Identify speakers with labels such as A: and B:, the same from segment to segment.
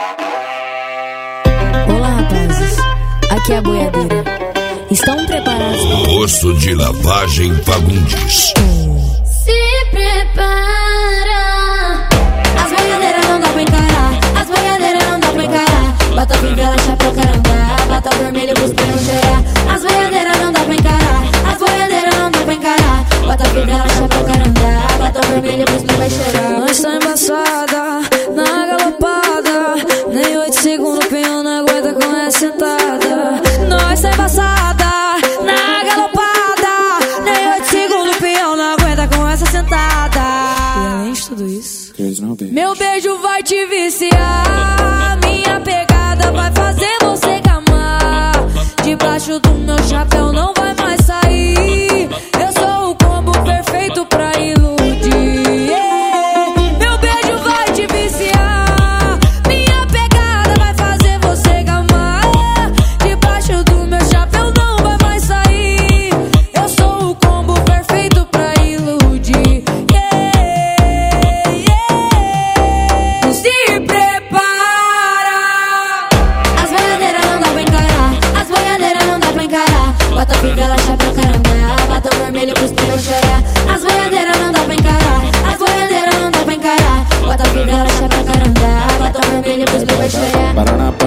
A: Olá, rapazes, aqui é a boiadeira. Estão preparados?
B: Posto de lavagem Fagundes.
C: Se prepara. As boiadeiras não dá pra encarar. As boiadeiras não dá pra encarar. Bota fivela, chapéu, caramba. Bota vermelho pros peões cheirar. As boiadeiras não dá pra encarar. As boiadeiras não dá pra encarar. Bota fivela, chapéu, caramba. Bota vermelho pros peões cheirar.
A: Nós tá embaçada, na galopada. Nem 8 segundos o peão não aguenta com essa sentada. Nós tá embaçada, na galopada. Nem 8 segundos o peão não aguenta com essa sentada. E além de tudo isso, meu beijo vai te viciar. Minha pegada vai fazer você gamar. Debaixo do meu chapéu não vai mais sair. Eu sou o combo perfeito pra iludir. Meu beijo vai te viciar. Minha pegada vai fazer você gamar. Debaixo do meu chapéu não vai mais sair. Eu sou o combo perfeito pra iludir. Se prepara.
C: As boiadeiras não dá pra encarar. As boiadeiras não dá pra encarar. Bota fivela, chapéu, caramba. Bota vermelho pros peões chorar. As boiadeiras não dá pra encarar. As boiadeiras não dá pra encarar. Bota fivela, chapéu, caramba. Bota vermelho pros peões chorar.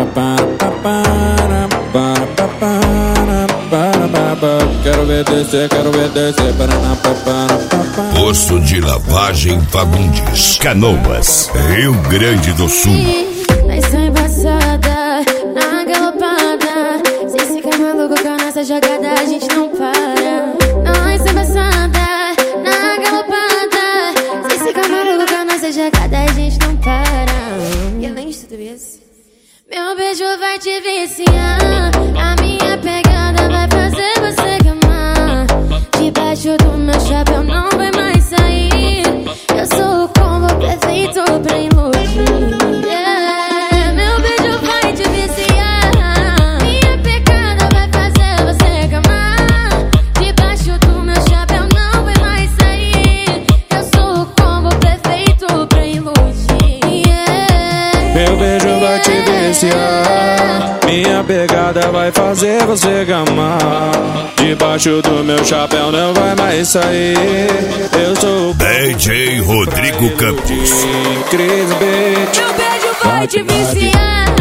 D: Quero ver descer, quero ver descer.
B: Posto de lavagem Fagundes. Canoas, Rio Grande do Sul.
C: Nós tá embaçada, na galopada. Sem ficar maluco com a nossa jogada, a gente não para. Nós tá embaçada, na galopada. Sem ficar maluco com a nossa jogada, a gente não para. E além de tudo isso, meu beijo vai te viciar. A minha pegada vai fazer você gamar. Debaixo do meu chapéu não vai mais sair. Eu sou o combo perfeito pra iludir. Meu beijo vai te viciar. Minha pegada vai fazer você gamar. Debaixo do meu chapéu não vai mais sair. Eu sou o combo perfeito pra iludir.
D: Meu beijo vai te viciar. Minha pegada vai fazer você gamar. Debaixo do meu chapéu não vai mais sair. Eu sou o
B: DJ Rodrigo Campos.
D: Cris Beat.
C: Meu beijo vai te viciar.